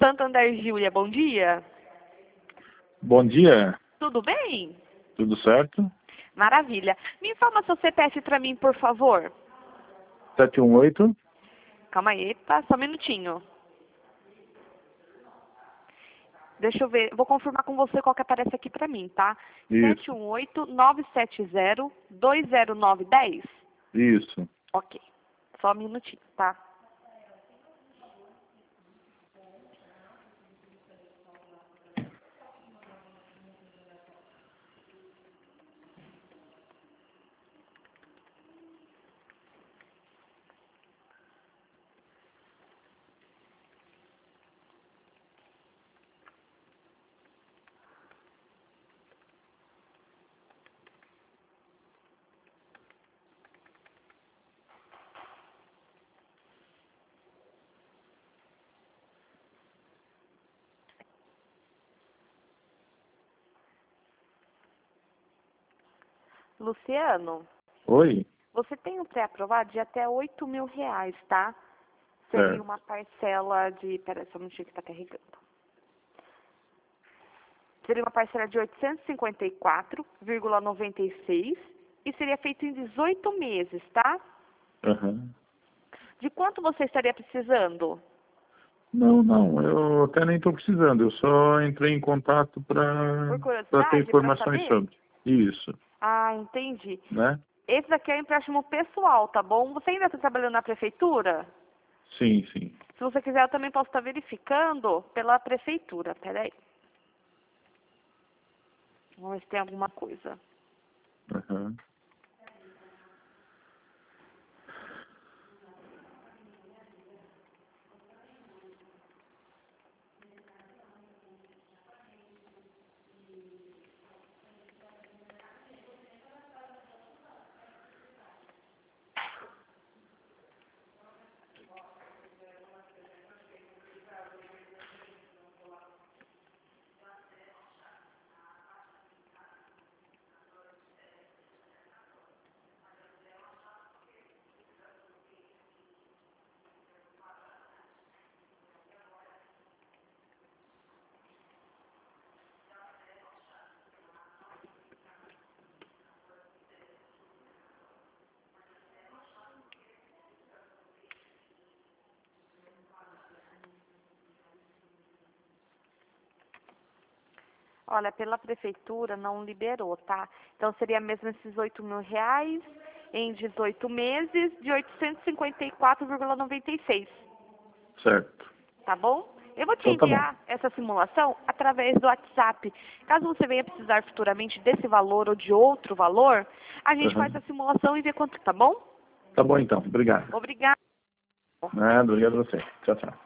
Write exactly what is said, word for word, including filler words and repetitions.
Santander Giulia, bom dia. Bom dia, Tudo bem? tudo certo? Maravilha. Me informa seu C P F para mim, por favor. sete um oito, Calma aí, tá? Só um minutinho. Deixa eu ver, vou confirmar com você qual que aparece aqui para mim, tá? Isso. sete um oito, nove sete zero, dois zero nove um zero. isso. Ok. Só um minutinho, tá? Luciano, Oi? você tem um pré-aprovado de até oito mil reais, tá? Seria Certo. uma parcela de... Pera só um minutinho que tá carregando. Seria uma parcela de oitocentos e cinquenta e quatro vírgula noventa e seis e seria feito em dezoito meses, tá? Aham. De quanto você estaria precisando? Não, não, eu até nem estou precisando, eu só entrei em contato Por para ter curiosidade, para informações saber? sobre. Isso, Ah, entendi. né? Esse daqui é um empréstimo pessoal, tá bom? Você ainda está trabalhando na prefeitura? Sim, sim. Se você quiser, eu também posso estar verificando pela prefeitura. Peraí. Vamos ver se tem alguma coisa. Aham. Olha, pela prefeitura não liberou, tá? Então seria mesmo esses oito mil reais em dezoito meses de oitocentos e cinquenta e quatro vírgula noventa e seis. Certo. Tá bom? Eu vou te Então tá bom. enviar essa simulação através do WhatsApp. Caso você venha precisar futuramente desse valor ou de outro valor, a gente faz Aham. a simulação e vê quanto, tá bom? Tá bom então, obrigado. Obrigada. Nada, obrigado a você. Tchau, tchau.